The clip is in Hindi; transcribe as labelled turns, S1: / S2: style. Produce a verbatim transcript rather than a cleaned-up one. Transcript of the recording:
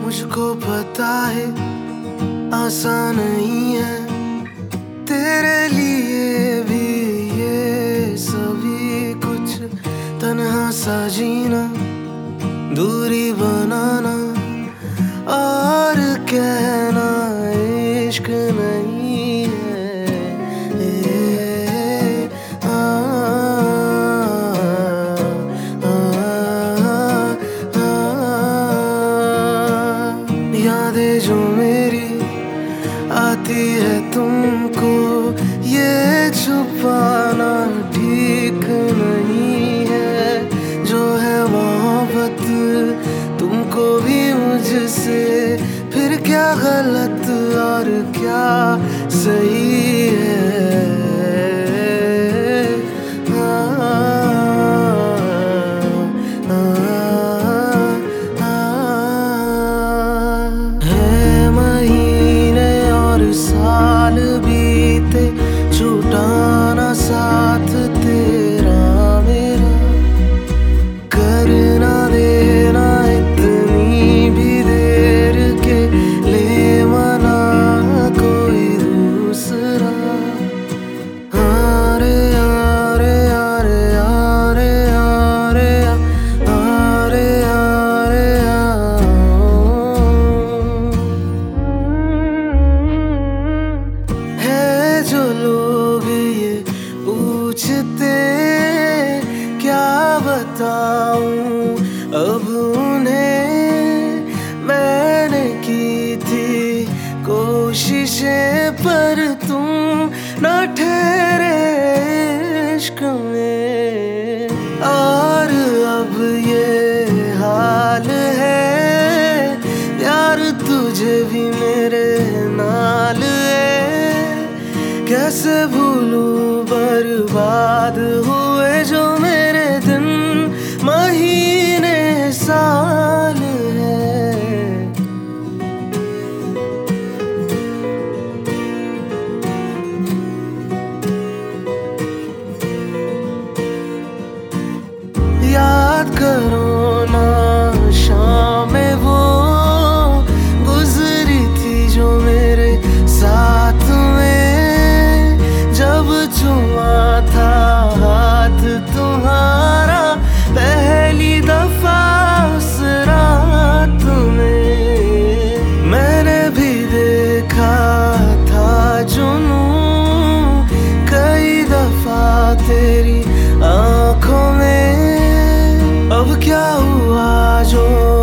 S1: मुझको पता है आसान नहीं है तेरे लिए भी ये सभी कुछ, तन्हा सा जीना, दूरी बनाना और कहना इश्क नहीं है। ए, आ, आ, आ, यादें जो मेरी आती है तुमको, ये छुपाना ठीक नहीं है। जो है मोहब्बत तुमको भी मुझसे, फिर क्या गलत और क्या सही है। आ, आ, आ, आ, है महीने और साल बीते, छूटा ना साथ तेरा मेरा, करना देना इतनी भी देर के ले मना कोई दूसरा। आरे आरे आरे आरे आरे आरे आरे है जो लोग ये पूछते क्या बताऊं अब उन्हें, मैंने की थी कोशिशें पर तुम न ठहरे इश्क में। और अब ये हाल है यार, तुझे भी मेरे नाल है। कैसे भूलूं बर्बाद हुए जो मेरे दिन, महीने साल है। याद करो ना शामें वो गुजरी थी जो मेरे साथ में, जब छुआ था हाथ तुम्हारा पहली दफा उस रात में। मैंने भी देखा था जुनून कई दफा तेरी आंखों में, अब क्या हुआ जो